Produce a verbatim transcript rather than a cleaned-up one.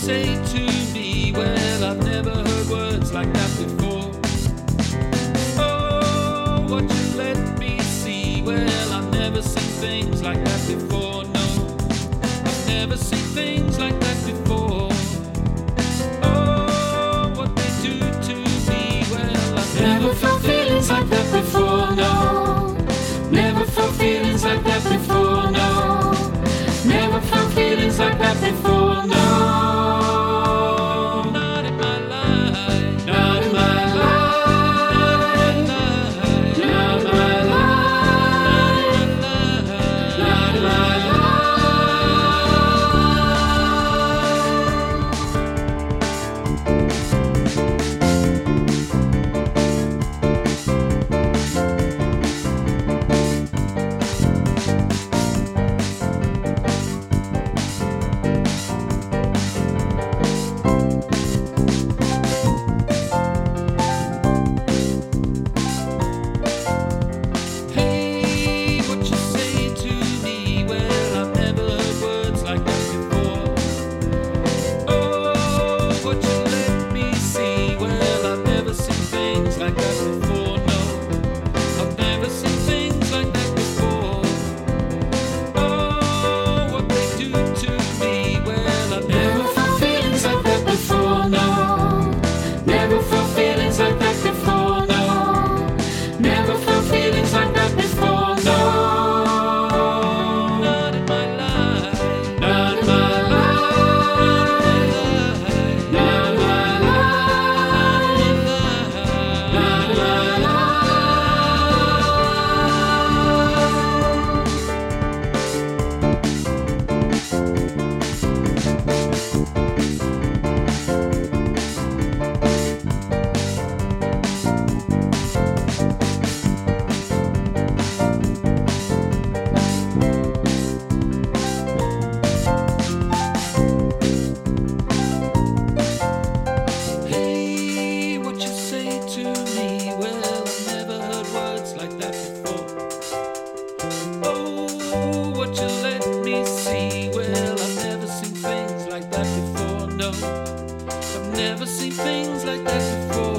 say to me? Well, I've never heard words like that before. Oh, what you let me see? Well, I've never seen things like that before. No, I've never seen things like that before. Oh, what they do to me? Well, I've never felt feelings like that before. No, never felt feelings like that before. No, never felt feelings like that before. No. Never seen things like that before.